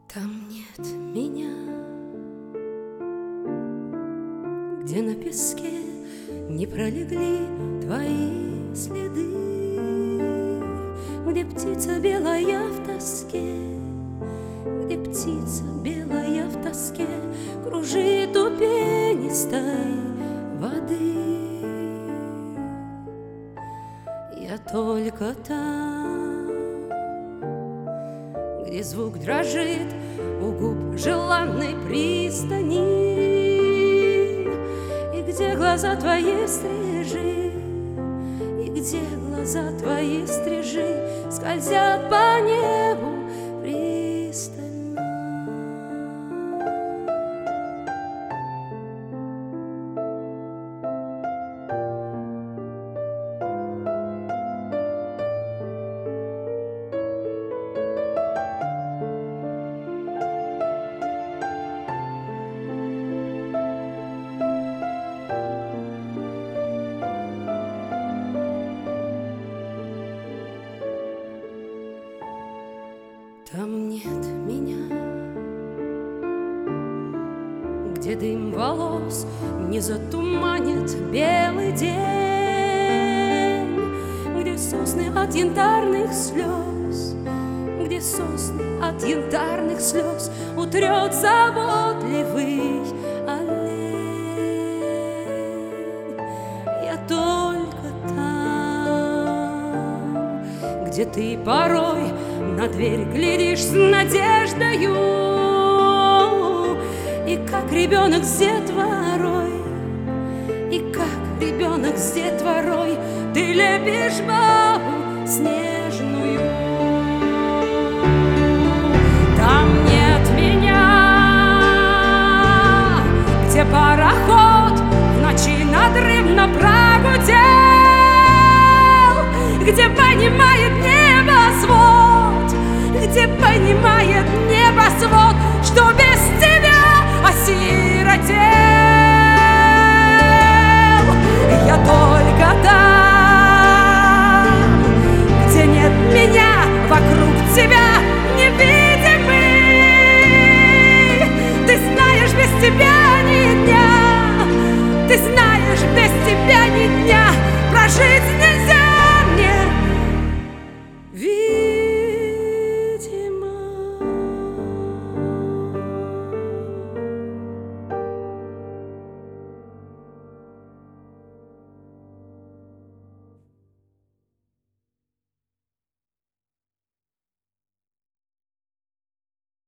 Там нет меня, где на песке не пролегли твои следы, где птица белая в тоске, где птица белая в тоске кружит у пенистой воды. Я только там, где звук дрожит у губ желанной пристани, и где глаза твои стрижи, и где глаза твои стрижи скользят по небу пристально. Там нет меня, где дым волос не затуманит белый день, где сосны от янтарных слез, где сосны от янтарных слез утрет заботливый олень. Я только там, где ты порой на дверь глядишь с надеждою, и как ребенок с детворой, и как ребенок с детворой ты лепишь бабу.